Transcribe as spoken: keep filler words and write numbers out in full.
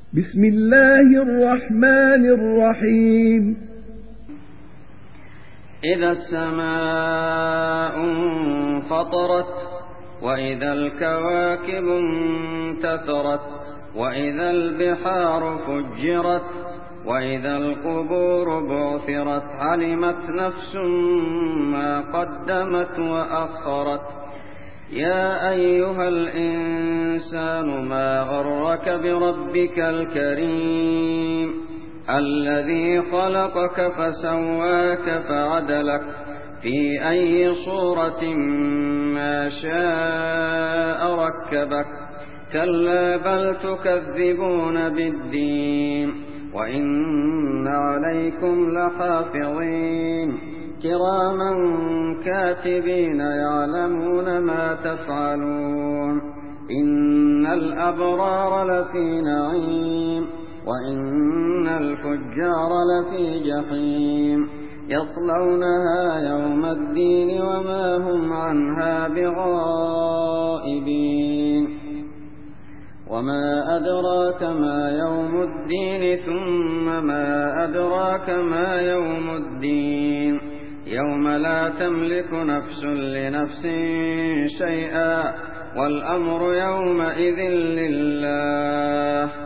بسم الله الرحمن الرحيم إذا السماء انفطرت وإذا الكواكب انتثرت وإذا البحار فجرت وإذا القبور بعثرت علمت نفس ما قدمت وأخرت يا أيها الإنسان ما غرك بربك الكريم الذي خلقك فسواك فعدلك في أي صورة ما شاء ركبك كلا بل تكذبون بالدين وإن عليكم لحافظين كراما كاتبين يعلمون ما تفعلون إن الأبرار لفي نعيم وإن الفجار لفي جحيم يصلونها يوم الدين وما هم عنها بغائبين وما أدراك ما يوم الدين ثم ما أدراك ما يوم الدين يوم لا تملك نفس لنفس شيئا والأمر يومئذ لله